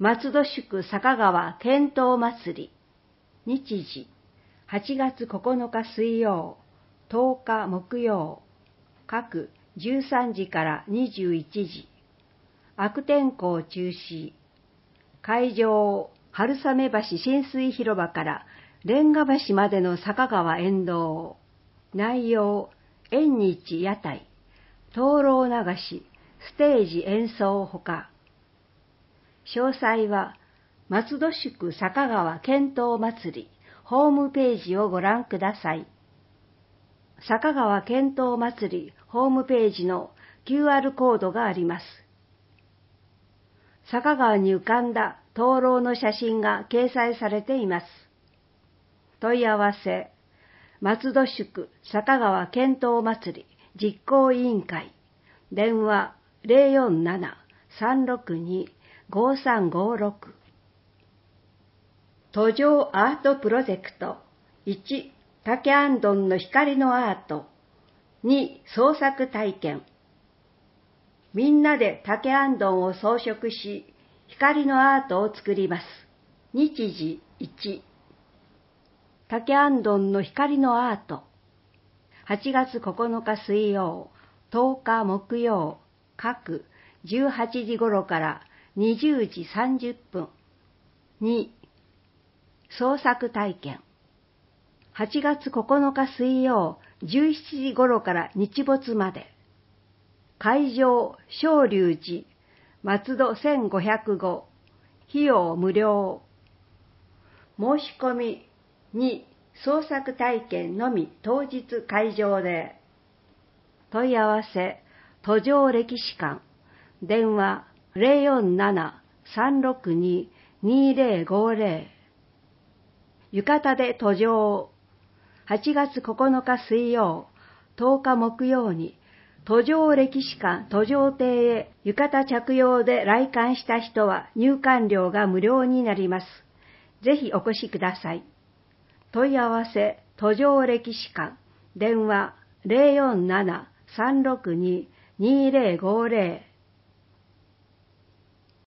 松戸宿坂川剣闘祭り。日時、8月9日水曜、10日木曜。各13時から21時。悪天候中止。会場、春雨橋親水広場からレンガ橋までの坂川沿道。内容、縁日屋台、灯籠流し、ステージ演奏ほか。詳細は、松戸宿坂川剣闘祭りホームページをご覧ください。坂川剣闘祭りホームページの QR コードがあります。坂川に浮かんだ灯籠の写真が掲載されています。問い合わせ、松戸宿坂川剣闘祭り実行委員会、電話047-362-5356。途上アートプロジェクト。1、竹あんどんの光のアート。2、創作体験。みんなで竹あんどんを装飾し、光のアートを作ります。日時1、竹あんどんの光のアート。8月9日水曜、10日木曜、各18時頃から20時30分。2、創作体験。8月9日水曜、17時頃から日没まで。会場、昇龍寺、松戸1505。費用無料。申し込み2、創作体験のみ当日会場で。問い合わせ、途上歴史館。電話047-362-2050。浴衣で途上。8月9日水曜、10日木曜に、途上歴史館途上邸へ浴衣着用で来館した人は入館料が無料になります。ぜひお越しください。問い合わせ、途上歴史館。電話047-362-2050。